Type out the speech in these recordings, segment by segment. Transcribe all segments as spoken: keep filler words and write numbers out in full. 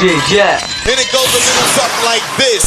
J Jack. And it goes a little something like this.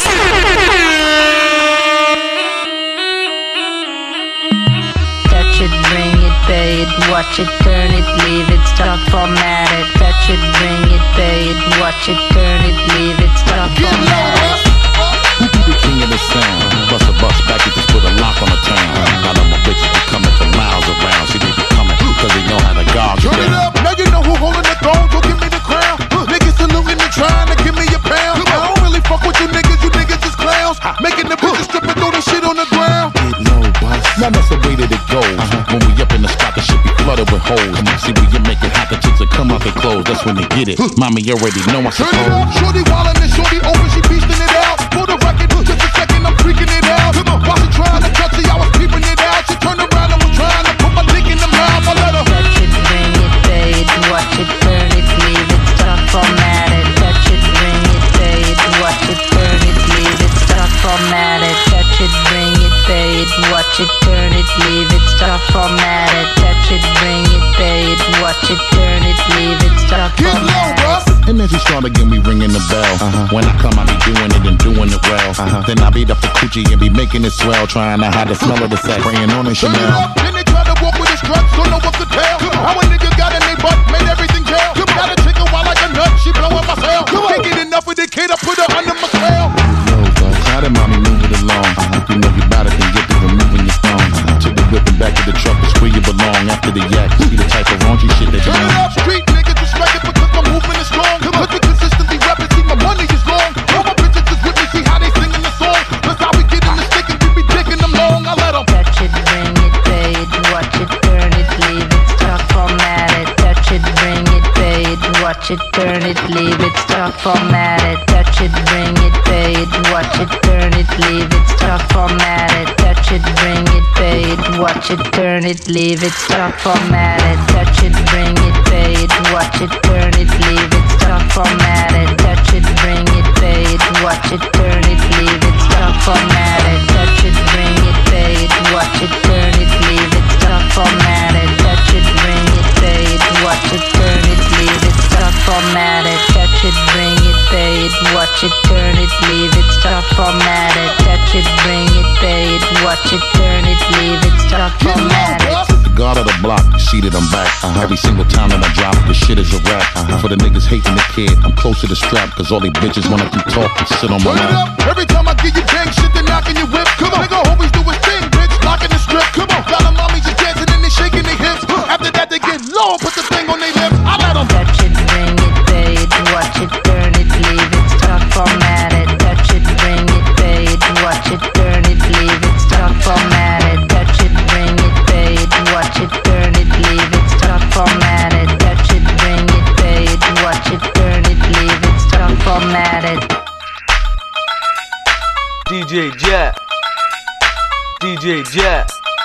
Touch it, bring it, pay it, watch it, turn it, leave it, stop, format it. Touch it, bring it, pay it, watch it, turn it, leave it, stop, format it. Who be the king of the sound? Bust a bus back, you just put a lock on the town. Got all my bitches be coming from miles around. See, they be coming, cause they know how to guard you. Turn it up, now you know who holding the throne, so give me the crown. Niggas saluting and trying to give me a pound. I don't really fuck with you niggas, you niggas is clowns. Making the bitches strip and throw the shit on the ground. Get low, boss. Now that's the way that it goes. Uh-huh. When we up in the spot, the shit be flooded with holes. Come on, see when you make it hot, the chicks will come out their clothes. That's when they get it. Mommy, you already know I Turn suppose. it up, shorty wildin' and shorty open, she beastin' it out. For the record, just a second, I'm freaking it out. While she trying to touch it, I was peeping it out. She turned around and was trying to put my dick in the mouth. I let her Touch it, bring it, pay it, watch it, turn it, leave it, stop, format it. Touch it, bring it, pay it, watch it, turn it, leave it, stop, format it. Touch it, bring it, pay it, watch it, turn it, leave it, stop, format it. Touch it, bring it, pay it, watch it, turn it, leave it, stop, get low, format it. bruh. And then she start again, we ringing the bell. Uh-huh. When I come, I be doing it and doing it well. Uh-huh. Then I beat up the coochie and be making it swell. Trying to hide the smell of the sack, spraying on it Turn it Chanel. up, then they try to walk with a strut, don't know what to tell. How a nigga got in they butt, made everything jail. Got a chick a while like a nut, she blowin' my cell. Can't get enough of the kid, I put her under my spell. Yo, bud, try to mommy move it along. Uh-huh. You know you bout it, can get to removing your thong. Uh-huh. To the whip and back to the truck, it's where you belong. After the yak, see the type of raunchy shit that you Turn it want. up, street niggas respect it because my movement is strong. Cause we consistently rapping, see my money is long. All my bitches is with me, see how they singing the song. That's how we get in the stick and we be digging them long. I let them Touch it, bring it, pay it, watch it, turn it, leave it, stop, format it. Touch it, bring it, pay it, watch it, turn it, leave it, stop, format it. Touch it, bring it, pay it, watch it, turn it, leave it, stop, format it. Touch it, bring it, pay it, watch it, turn it, leave it, stop, format it. Touch it, bring it, pay it, watch it, turn it, leave it, stop, format it. Touch it, bring it, pay it, watch it, turn it, leave it, stop, format it. Touch it, bring it, pay it, watch it, turn it, leave it, stop, format it. Touch it, bring it, pay it, watch it, turn it, leave it, stop, format it. Touch it, bring it, pay it, watch it, turn it, leave it, stop, format it. Touch it, bring it, pay it, watch it, turn it, leave it, stop, format it. The guard of the block, see that I'm back. Uh-huh. Every single time that I drop, the shit is a rap. Uh-huh. For the niggas hating the kid, I'm close to the strap. Cause all these bitches wanna come talk and sit on my turn it lap. up, every time I give you gang shit, they knocking your whip. Come on, nigga always do his thing, bitch, locking the strip. Come on, got them mommies just dancing and they shaking their hips. After that they get low and put the thing on their lips. I let them Touch it, bring it, pay it, watch it, turn it, leave it, stop, format it. Touch it, bring it, pay it, watch it, turn it, leave it, stop, format it. Touch it, bring it, pay it, watch it, turn it, leave it, stop, format it. Touch it, bring it, pay it, watch it, turn it, leave it, stop, format it. D J Jack. D J Jack.